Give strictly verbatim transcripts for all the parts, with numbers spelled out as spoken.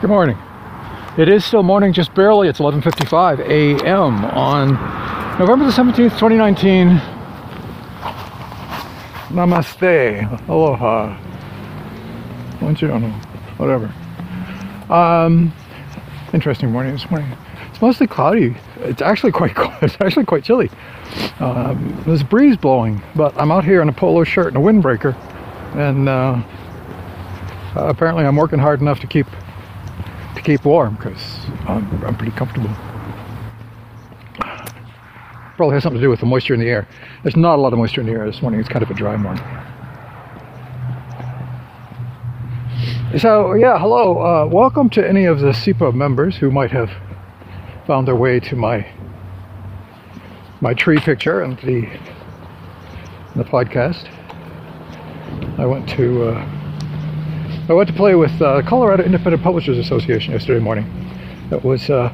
Good morning. It is still morning, just barely. It's eleven fifty-five a m on November the seventeenth, twenty nineteen. Namaste. Aloha. Buongiorno. Whatever. Um, interesting morning this morning. It's mostly cloudy. It's actually quite it's actually quite chilly. Um, there's a breeze blowing, but I'm out here in a polo shirt and a windbreaker, and uh, apparently I'm working hard enough to keep to keep warm because I'm, I'm pretty comfortable. Probably has something to do with the moisture in the air. There's not a lot of moisture in the air this morning. It's kind of a dry morning. So yeah, hello. Uh, welcome to any of the S E P A members who might have found their way to my my tree picture and the the podcast. I went to uh, I went to play with uh, Colorado Independent Publishers Association yesterday morning. It was uh,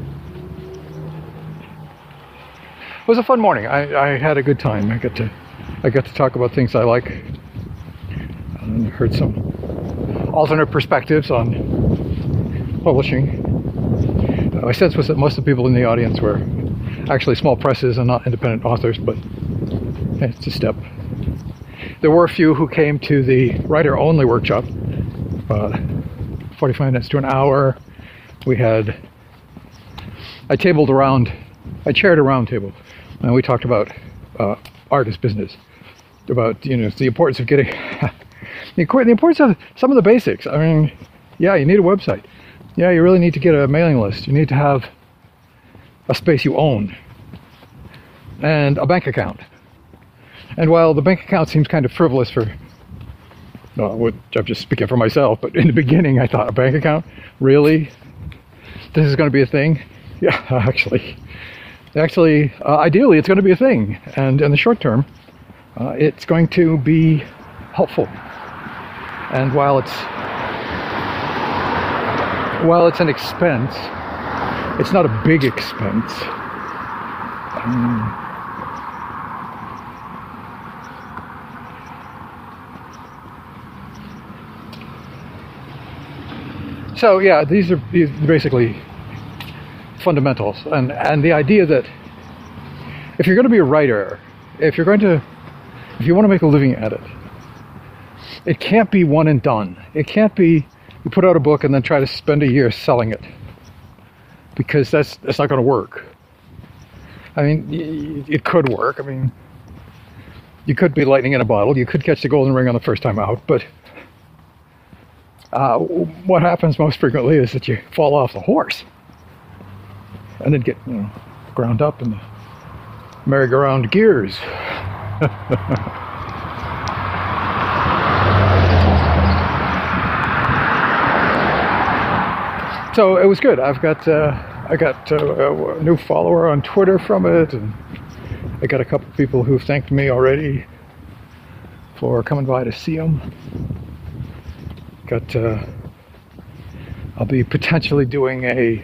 it was a fun morning. I, I had a good time. I got to I got to talk about things I like, and heard some alternate perspectives on publishing. Uh, my sense was that most of the people in the audience were actually small presses and not independent authors, but it's a step. There were a few who came to the writer-only workshop, uh, forty-five minutes to an hour. We had, I tabled around, I chaired a round table, and we talked about uh, art as business, about, you know, the importance of getting, the importance of some of the basics. I mean, yeah, you need a website. Yeah, you really need to get a mailing list. You need to have a space you own and a bank account. And while the bank account seems kind of frivolous for, well, I'm just speaking for myself, but in the beginning I thought, a bank account? Really? This is going to be a thing? Yeah, actually. Actually, uh, ideally it's going to be a thing. And in the short term, uh, it's going to be helpful. And while it's while it's an expense, it's not a big expense. Um, So yeah, these are these are basically fundamentals, and and the idea that if you're going to be a writer, if you're going to, if you want to make a living at it, it can't be one and done. It can't be you put out a book and then try to spend a year selling it, because that's that's not going to work. I mean, it could work. I mean, you could be lightning in a bottle. You could catch the golden ring on the first time out, but Uh, what happens most frequently is that you fall off the horse and then get, you know, ground up in the merry-go-round gears. So it was good. I've got uh, I got uh, a new follower on Twitter from it, and I got a couple of people who thanked me already for coming by to see them. Got, uh, I'll be potentially doing a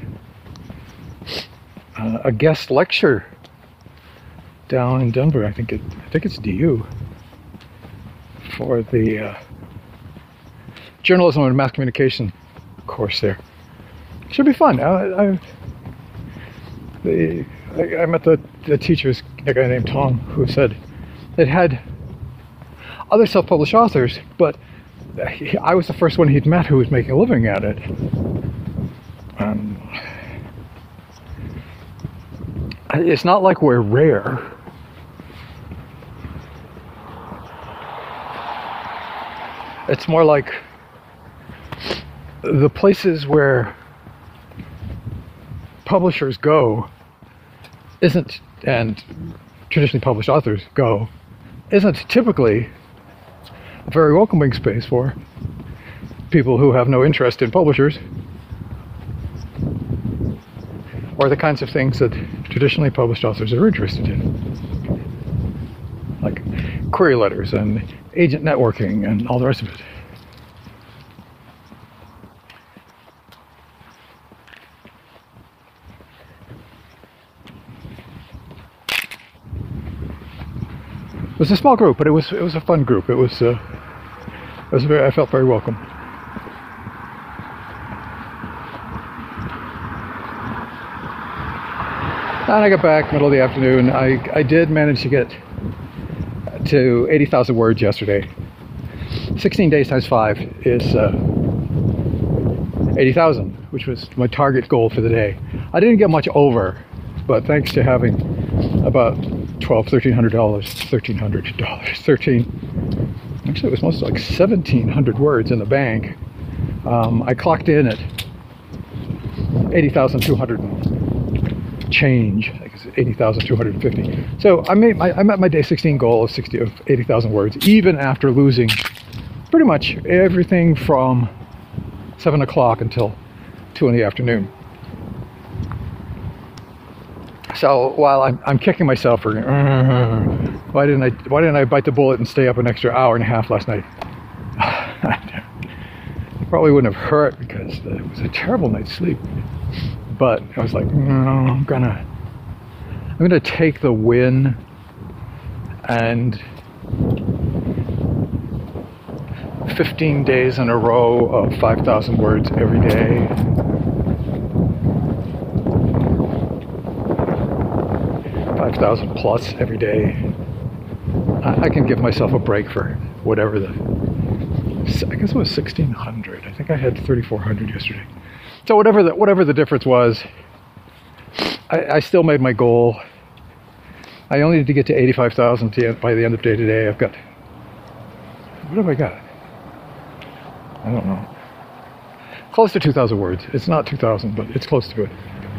uh, a guest lecture down in Denver. I think it, I think it's D U for the uh, journalism and mass communication course there. Should be fun. I, I, the, I, I met the the teachers, a guy named Tom, who said it had other self-published authors, but I was the first one he'd met who was making a living at it. Um, it's not like we're rare. It's more like the places where publishers go isn't, and traditionally published authors go, isn't typically a very welcoming space for people who have no interest in publishers or the kinds of things that traditionally published authors are interested in, like query letters and agent networking and all the rest of it. It was a small group, but it was it was a fun group. It was uh, it was very, I felt very welcome. And I got back middle of the afternoon. I, I did manage to get to eighty thousand words yesterday. sixteen days times five is uh, eighty thousand, which was my target goal for the day. I didn't get much over, but thanks to having about twelve, thirteen hundred dollars, thirteen hundred dollars, thirteen. Actually, it was mostly like seventeen hundred words in the bank. Um, I clocked in at eighty thousand two hundred change. I think it's eighty thousand two hundred fifty. So I made my, I met my day sixteen goal of sixty of eighty thousand words, even after losing pretty much everything from seven o'clock until two in the afternoon. So while I'm, I'm kicking myself for uh, why didn't I why didn't I bite the bullet and stay up an extra hour and a half last night? Probably wouldn't have hurt because it was a terrible night's sleep. But I was like, no, I'm gonna I'm gonna take the win and fifteen days in a row of five thousand words every day. five thousand plus every day. I, I can give myself a break for whatever the, I guess it was sixteen hundred. I think I had thirty-four hundred yesterday. So whatever the, whatever the difference was, I, I still made my goal. I only need to get to eighty-five thousand by the end of the day today. I've got, what have I got? I don't know. Close to two thousand words. It's not two thousand, but it's close to it.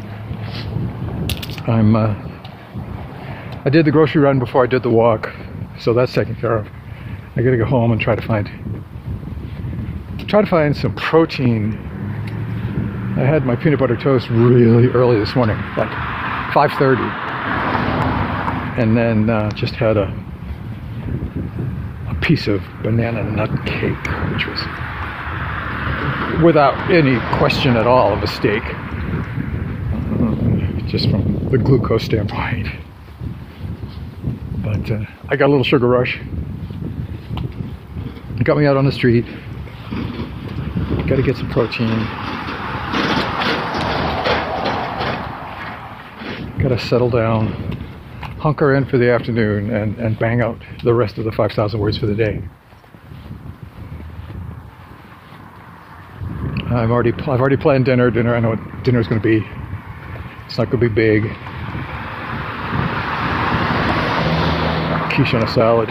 I'm, uh, I did the grocery run before I did the walk, so that's taken care of. I gotta go home and try to find, try to find some protein. I had my peanut butter toast really early this morning, like five thirty. And then uh, just had a, a piece of banana nut cake, which was, without any question at all, a mistake. Um, just from the glucose standpoint. But uh, I got a little sugar rush. It got me out on the street. Got to get some protein. Got to settle down, hunker in for the afternoon, and, and bang out the rest of the five thousand words for the day. I'm already, I've already planned dinner. Dinner. I know what dinner is going to be. It's not going to be big. Quiche on a salad.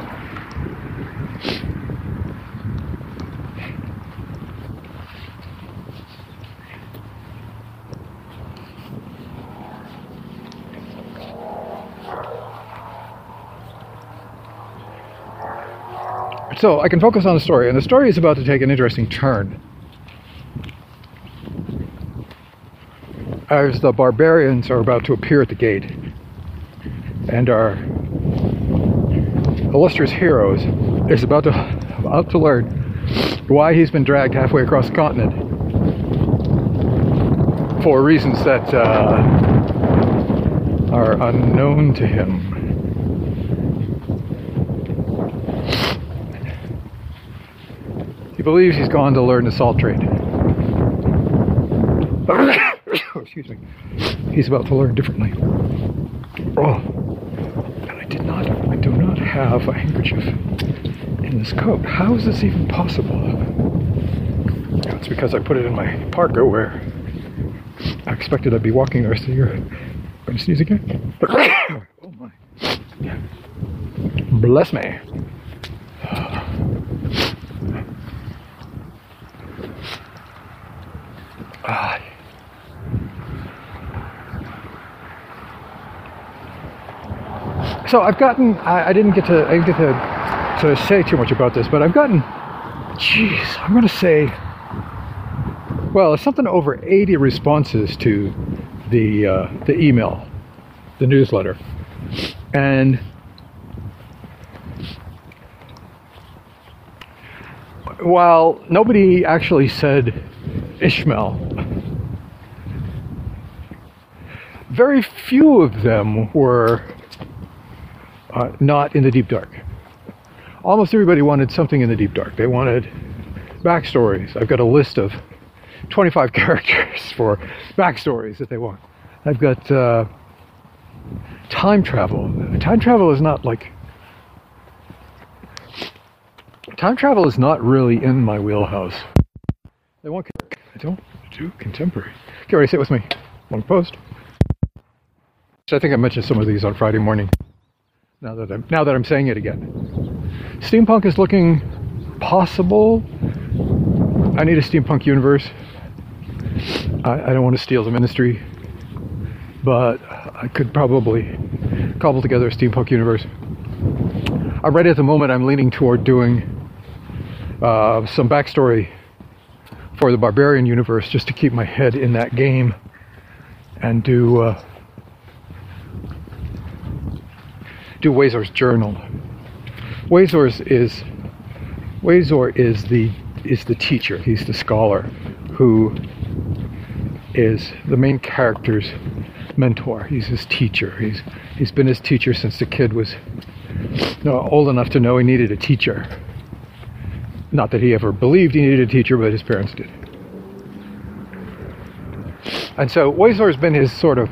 So I can focus on the story, and the story is about to take an interesting turn. As the barbarians are about to appear at the gate, and our illustrious heroes is about to about to learn why he's been dragged halfway across the continent for reasons that uh, are unknown to him. He believes he's gone to learn the salt trade. Excuse me. He's about to learn differently. Oh, and I did not, I do not have a handkerchief in this coat. How is this even possible? Yeah, it's because I put it in my parka where I expected I'd be walking the rest of the year. Going to sneeze again? Oh my. Bless me. Ah. So I've gotten, I, I didn't get to, I didn't get to, to say too much about this, but I've gotten, geez, I'm going to say, well, it's something over eighty responses to the uh, the email, the newsletter, and while nobody actually said Ishmael, very few of them were uh, not in the deep dark. Almost everybody wanted something in the deep dark. They wanted backstories. I've got a list of twenty-five characters for backstories that they want. I've got uh, time travel. Time travel is not like... Time travel is not really in my wheelhouse. I want... I don't do contemporary. Get ready, sit with me. Long post. So I think I mentioned some of these on Friday morning. Now that I'm now that I'm saying it again. Steampunk is looking possible. I need a steampunk universe. I, I don't want to steal the ministry, but I could probably cobble together a steampunk universe. Already at the moment I'm leaning toward doing uh, some backstory for the Barbarian universe, just to keep my head in that game, and do uh, do Wazor's journal. Wazor's is Wazor is the is the teacher. He's the scholar who is the main character's mentor. He's his teacher. He's he's been his teacher since the kid was you know, old enough to know he needed a teacher. Not that he ever believed he needed a teacher, but his parents did. And so Wazor has been his sort of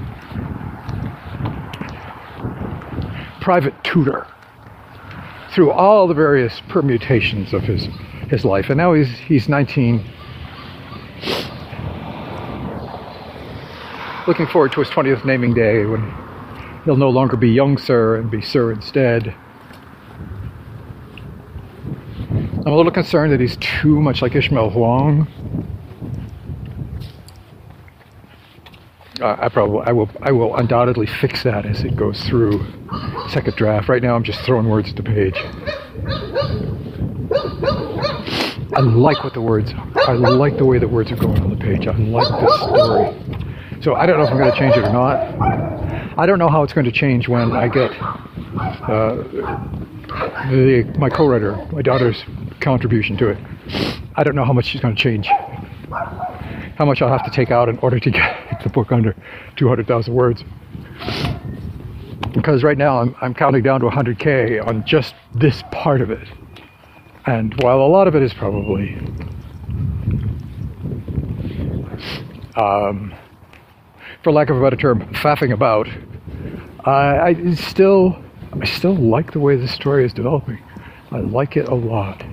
private tutor through all the various permutations of his his life. And now he's he's nineteen. Looking forward to his twentieth naming day, when he'll no longer be young sir and be sir instead. I'm a little concerned that he's too much like Ishmael Huang. Uh, I probably, I will, I will undoubtedly fix that as it goes through second draft. Right now, I'm just throwing words at the page. I like what the words. I like the way the words are going on the page. I like this story. So I don't know if I'm going to change it or not. I don't know how it's going to change when I get uh, the my co-writer, my daughter's contribution to it. I don't know how much she's going to change. How much I'll have to take out in order to get the book under two hundred thousand words. Because right now I'm, I'm counting down to one hundred K on just this part of it. And while a lot of it is probably um, for lack of a better term, faffing about, I, I still I still like the way this story is developing. I like it a lot.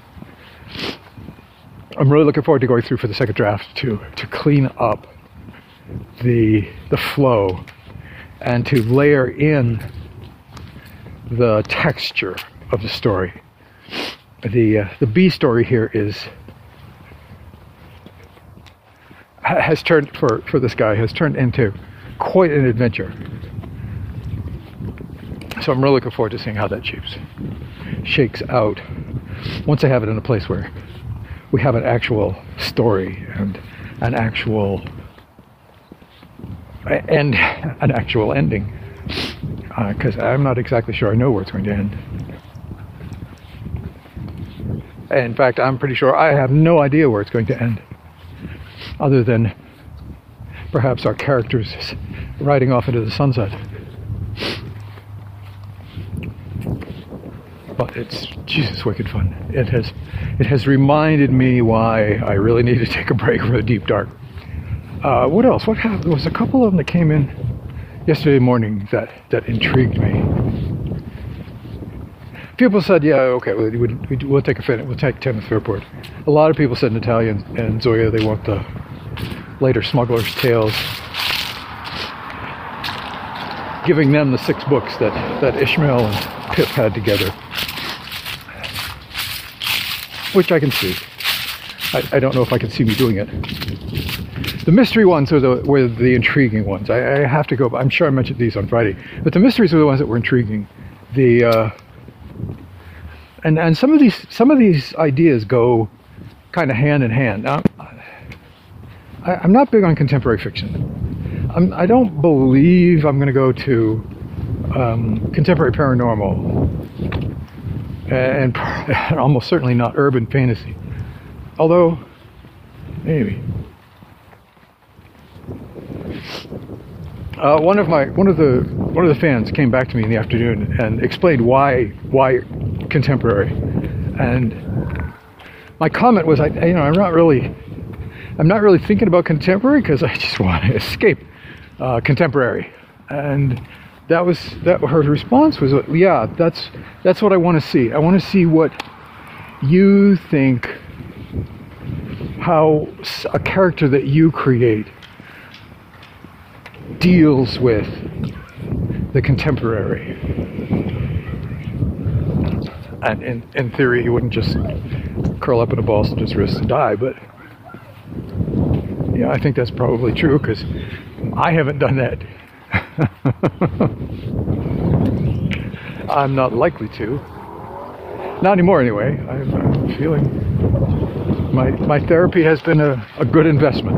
I'm really looking forward to going through for the second draft to to clean up the the flow and to layer in the texture of the story. The uh, the B story here is has turned for for this guy has turned into quite an adventure. So I'm really looking forward to seeing how that shapes shakes out once I have it in a place where we have an actual story and an actual and an actual ending, because uh, I'm not exactly sure I know where it's going to end. In fact, I'm pretty sure I have no idea where it's going to end, other than perhaps our characters riding off into the sunset. But it's Jesus wicked fun. It has it has reminded me why I really need to take a break from the deep dark. Uh, what else? What happened? There was a couple of them that came in yesterday morning that, that intrigued me. People said, yeah, okay, we'll, we'll, we'll take a fit. We'll take Tenth Fairport. A lot of people said Natalia and, and Zoya, they want the later Smuggler's Tales, giving them the six books that, that Ishmael and Pip had together. Which I can see. I, I don't know if I can see me doing it. The mystery ones are the, were the intriguing ones. I, I have to go, I'm sure I mentioned these on Friday, but the mysteries were the ones that were intriguing. The, uh, and, and some of these, some of these ideas go kind of hand in hand. Now, I, I'm not big on contemporary fiction. I'm, I don't believe I'm going to go to um, contemporary paranormal. And, and almost certainly not urban fantasy. Although, maybe. Uh, one of my one of the one of the fans came back to me in the afternoon and explained why why contemporary. And my comment was, I you know I'm not really I'm not really thinking about contemporary because I just want to escape uh, contemporary. And that was that. Her response was, "Yeah, that's that's what I want to see. I want to see what you think, how a character that you create deals with the contemporary." And in, in theory, he wouldn't just curl up in a ball and just risk to die. But yeah, I think that's probably true because I haven't done that. I'm not likely to. Not anymore, anyway. I'm, I'm feeling my my therapy has been a, a good investment.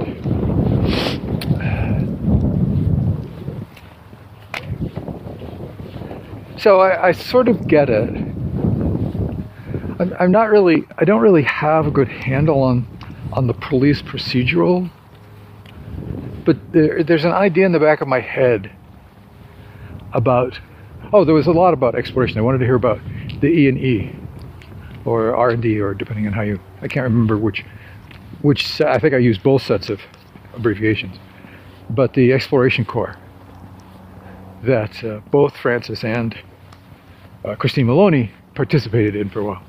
So I, I sort of get it. I'm, I'm not really. I don't really have a good handle on on the police procedural. But there, there's an idea in the back of my head about, oh, there was a lot about exploration. I wanted to hear about the E and E, or R and D, or depending on how you, I can't remember which, which I think I used both sets of abbreviations. But the Exploration Corps that uh, both Francis and uh, Christine Maloney participated in for a while.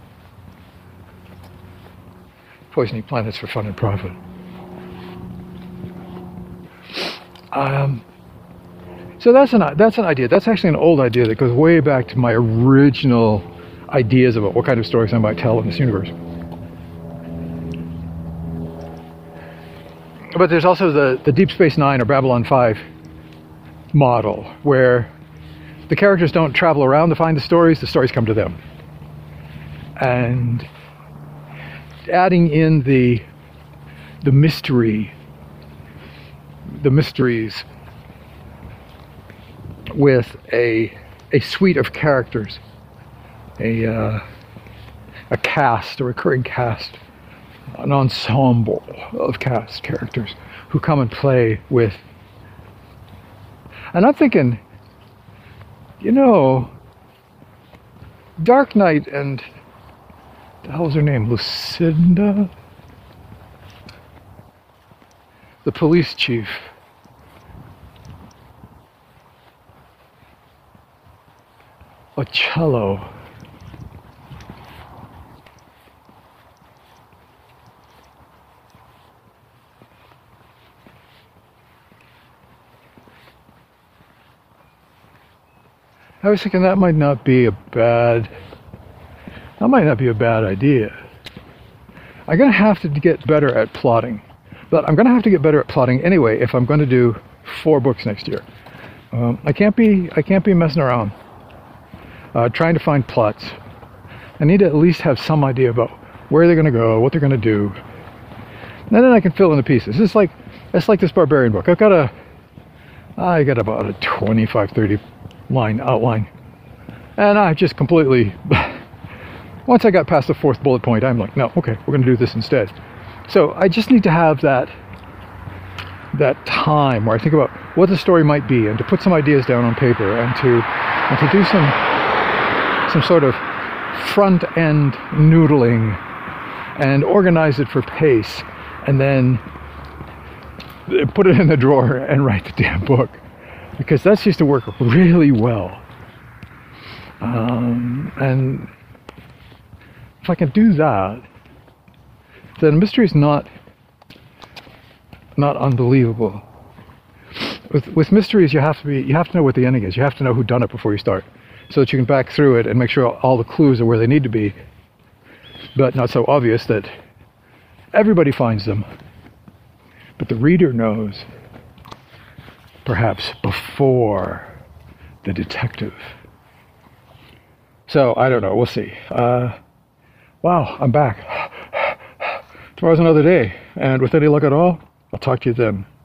Poisoning planets for fun and profit. Um, so that's an that's an idea. That's actually an old idea that goes way back to my original ideas about what kind of stories I might tell in this universe. But there's also the, the Deep Space Nine or Babylon five model, where the characters don't travel around to find the stories, the stories come to them. And adding in the the mystery the mysteries with a a suite of characters, a uh, a cast, a recurring cast, an ensemble of cast characters who come and play with. And I'm thinking, you know, Dark Knight and the hell was her name? Lucinda? The police chief. Ocello. I was thinking that might not be a bad, that might not be a bad idea. I'm going to have to get better at plotting. But I'm going to have to get better at plotting anyway if I'm going to do four books next year. Um, I can't be I can't be messing around uh, trying to find plots. I need to at least have some idea about where they're going to go, what they're going to do, and then I can fill in the pieces. It's like it's like this Barbarian book. I've got a I got about a twenty-five, thirty line outline, and I just completely. Once I got past the fourth bullet point, I'm like, no, okay, we're going to do this instead. So I just need to have that that time where I think about what the story might be, and to put some ideas down on paper, and to and to do some some sort of front end noodling and organize it for pace, and then put it in the drawer and write the damn book, because that seems to work really well. Um, and if I can do that, then mystery is not not unbelievable. With with mysteries, you have to be you have to know what the ending is. You have to know who done it before you start, so that you can back through it and make sure all the clues are where they need to be, but not so obvious that everybody finds them. But the reader knows, perhaps before the detective. So I don't know. We'll see. Uh, wow, I'm back. Tomorrow's another day, and with any luck at all, I'll talk to you then.